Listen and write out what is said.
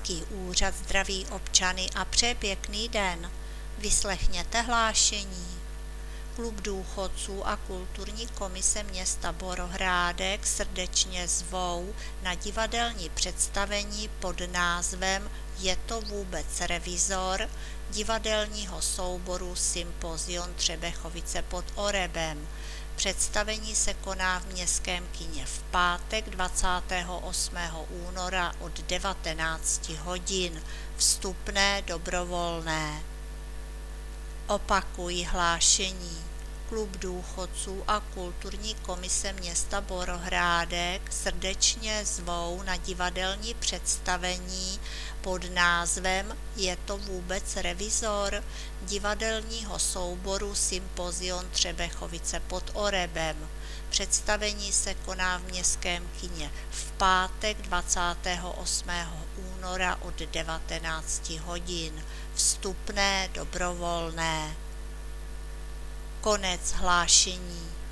Krajský úřad zdraví občany a přeje pěkný den. Vyslechněte hlášení. Klub důchodců a kulturní komise města Borohrádek srdečně zvou na divadelní představení pod názvem Je to vůbec revizor divadelního souboru Sympozion Třebechovice pod Orebem. Představení se koná v Městském kině v pátek 28. února od 19 hodin. Vstupné dobrovolné. Opakuji hlášení. Klub důchodců a kulturní komise města Borohrádek srdečně zvou na divadelní představení pod názvem Je to vůbec revizor divadelního souboru Sympozion Třebechovice pod Orebem. Představení se koná v Městském kině v pátek 28. února od 19 hodin. Vstupné dobrovolné. Konec hlášení.